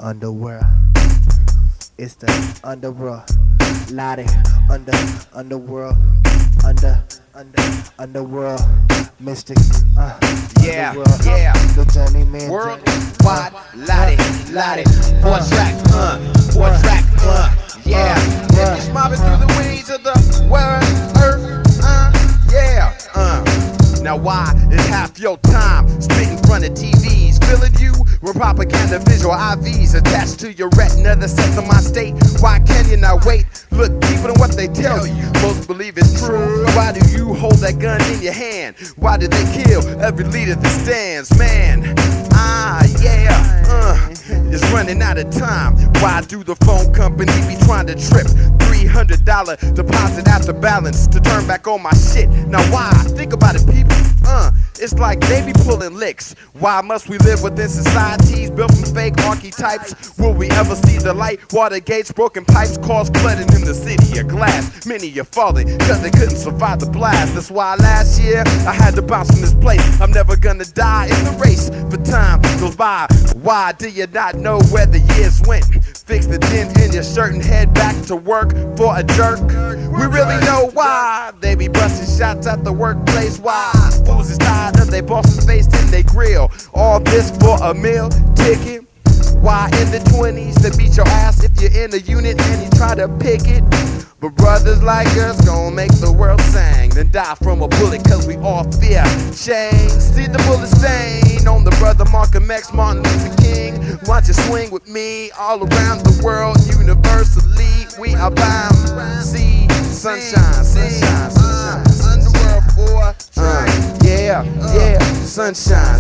Underworld. It's the underworld. Lottie. Underworld. Underworld. Mystic. Yeah, underworld. yeah. The journeyman. Worldwide, Lottie. Four track, yeah. If you're mobbing through the weeds of the world, earth, yeah, Now why is half your time spent in front of TVs, filling you with propaganda visual IVs attached to your retina that sets on my state? Why can you not wait? Look deeper than what they tell you. Most believe it's true. Why do you hold that gun in your hand? Why did they kill every leader that stands? Man, it's running out of time. Why do the phone company be trying to trip? $300 deposit after balance to turn back on my shit. Now why? Think about it, people. It's like they be pulling licks. Why must we live within societies built from fake archetypes? Will we ever see the light? Water gates, broken pipes, cause flooding in the city of glass. Many are falling cause they couldn't survive the blast. That's why last year I had to bounce from this place. I'm never gonna die in the race, but time goes by. Why do you not know where the years went? Fix the dent in your shirt and head back to work for a jerk. We really know why they be busting shots at the workplace. Why fools is tired of they bosses face in they grill. All this for a meal ticket. Why in the 20s they beat your ass if you're in a unit and you try to pick it? But brothers like us gon' make the world sing, then die from a bullet cause we all fear change. See the bullet stain on the brother Malcolm X, Martin Luther King. Watch it swing with me all around the world universally. We are bound. See sunshine. Underworld boy. Sunshine.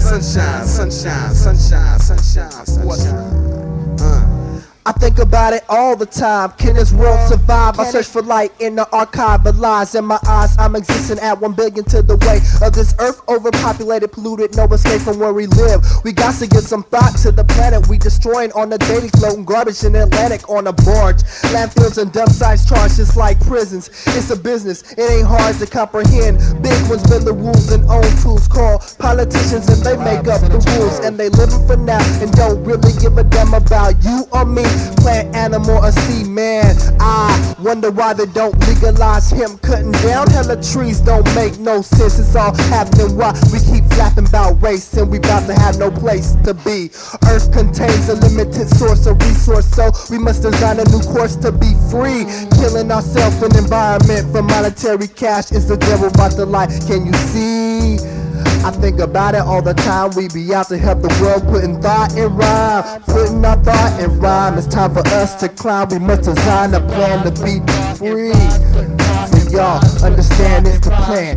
I think about it all the time. Can this world survive? I search for light in the archive of lies. In my eyes, I'm existing at 1 billion to the way of this earth, overpopulated, polluted, no escape from where we live. We got to give some thought to the planet we destroying on the daily, floating garbage in the Atlantic on a barge. Landfills and dump sites charged just like prisons. It's a business, it ain't hard to comprehend. Big ones bend the rules and own tools, call politicians and they make up the rules. And they living for now and don't really give a damn about you or me. Plant, animal, or sea man. I wonder why they don't legalize him cutting down hella trees. Don't make no sense. It's all happening why we keep flapping about race and we about to have no place to be. Earth contains a limited source of resource, so we must design a new course to be free. Killing ourselves and environment for monetary cash is the devil about to lie. Can you see? I think about it all the time. We be out to help the world, putting thought in rhyme, putting our thought in rhyme. It's time for us to climb. We must design a plan to be free. So y'all understand it's the plan.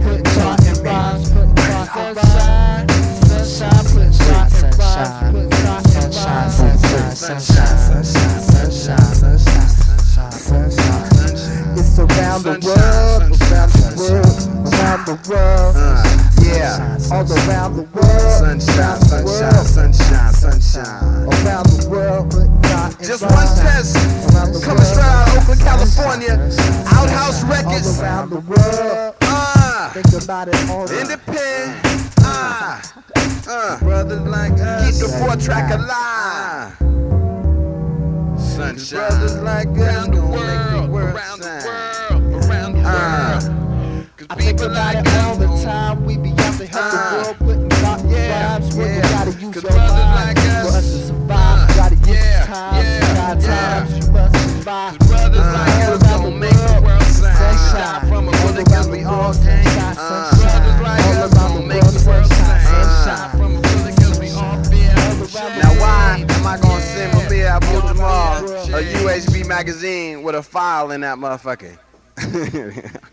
It's around the world, around the world. All around the world, sunshine. Around the world, just one test. Coming straight out of Oakland, California. Outhouse Records. Around the world. Think about it all. Independent. Brothers like us. Keep the 4-track alive. Sunshine. Brothers like us. Around the world. I think about it all the time. We be out to help the world, putting thought in rhymes. We gotta use your mind for us to survive. Gotta use the time, times. You must survive. Brothers like us gon' make the world sing. Sunshine from a bullet cause we all gang. Brothers like us gon' make the world sing. Sunshine from a bullet cause we all fear. Now why am I gonna send Mumia Abu-Jamal a UHB magazine with a file in that motherfucker?